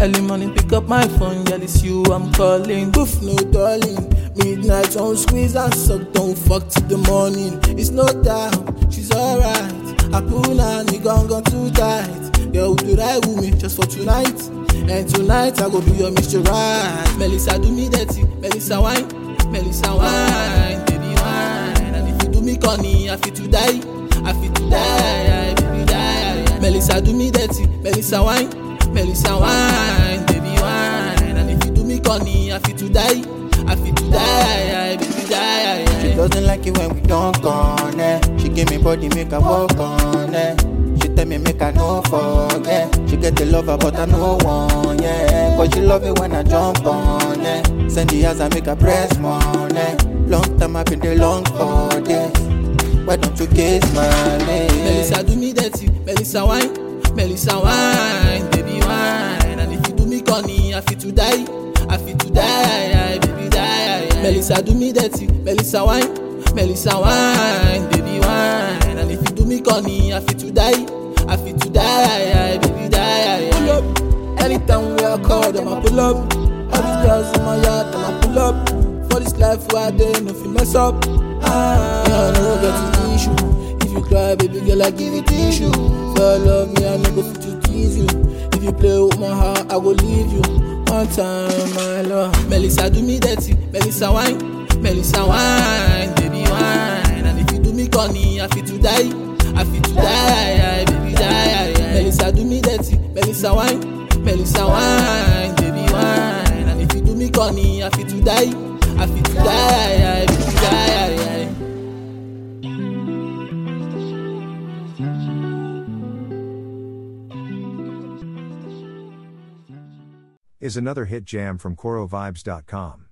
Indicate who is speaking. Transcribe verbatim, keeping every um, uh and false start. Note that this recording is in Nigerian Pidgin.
Speaker 1: Early morning, pick up my phone, girl, it's you I'm calling.
Speaker 2: Boof, no darling. Midnight on squeeze and suck, don't fuck till the morning. It's no doubt, she's alright. I pull and we gon' go too tight. Girl, do right with me just for tonight. And tonight I go be your Mister Right. Melissa do me dirty, Melissa wine, Melissa wine, baby wine. And if you do me corny, I feel to die, I feel to die, baby die. Melissa do me dirty, Melissa wine, Melissa wine, baby wine. And if you do me corny, I feel to die, I feel to die, baby die.
Speaker 3: She doesn't like it when we don't connect. She give me body, make her walk on it. She tell me make her no forget. She get the lover but I no one, yeah. Cause she love it when I jump on it. Send the house I make her press money. Long time I've been there long for this. Why don't you kiss my lips?
Speaker 1: Melissa do me dirty, Melissa wine, Melissa wine, baby wine. And if you do me corny, I feel to die, I feel to die, baby die. Melissa do me dirty, Melissa wine, Melissa wine, baby wine. And if you do me corny, I feel to die, I feel to die, baby die.
Speaker 2: Pull up, anytime we are called, I'ma pull up. All these girls in my yard, I'ma pull up. For this life where I dey, no fit mess up. Ah, I no get an issue. If you cry, baby girl, I give you tissue. For love me, I no go fit to tease you. If you play with my heart, I go leave you. One time, my love. Melissa do me dirty, Melissa wine, Melissa wine, baby wine. And if you do me corny, I feel to die, I feel to die, baby die. Melissa do me dirty, Melissa wine, Melissa wine, baby wine. And if you do me corny, I feel to die, I feel to die, baby die.
Speaker 4: Is another hit jam from Coro Vibes dot com.